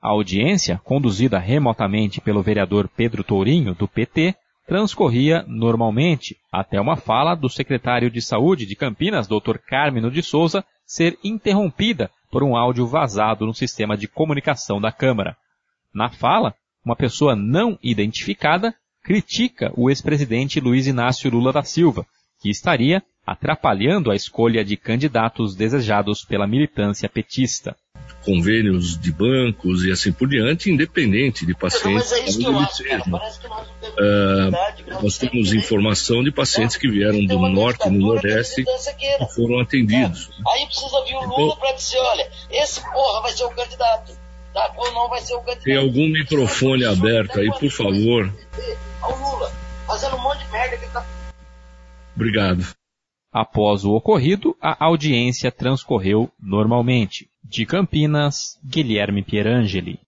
A audiência, conduzida remotamente pelo vereador Pedro Tourinho, do PT, transcorria normalmente, até uma fala do secretário de Saúde de Campinas, Dr. Carmino de Souza, ser interrompida por um áudio vazado no sistema de comunicação da Câmara. Na fala, uma pessoa não identificada critica o ex-presidente Luiz Inácio Lula da Silva, que estaria atrapalhando a escolha de candidatos desejados pela militância petista. Convênios de bancos e assim por diante, independente de pacientes. Mas é isso que eu acho, cara. Parece que nós temos informação de pacientes que vieram do norte e do nordeste e foram atendidos. Aí precisa vir o Lula para dizer, olha, esse porra vai ser o candidato. Ou não vai ser o candidato. Tem algum microfone aberto aí, por favor? Olha o Lula fazendo um monte de merda que tá... Obrigado. Após o ocorrido, a audiência transcorreu normalmente. De Campinas, Guilherme Pierangeli.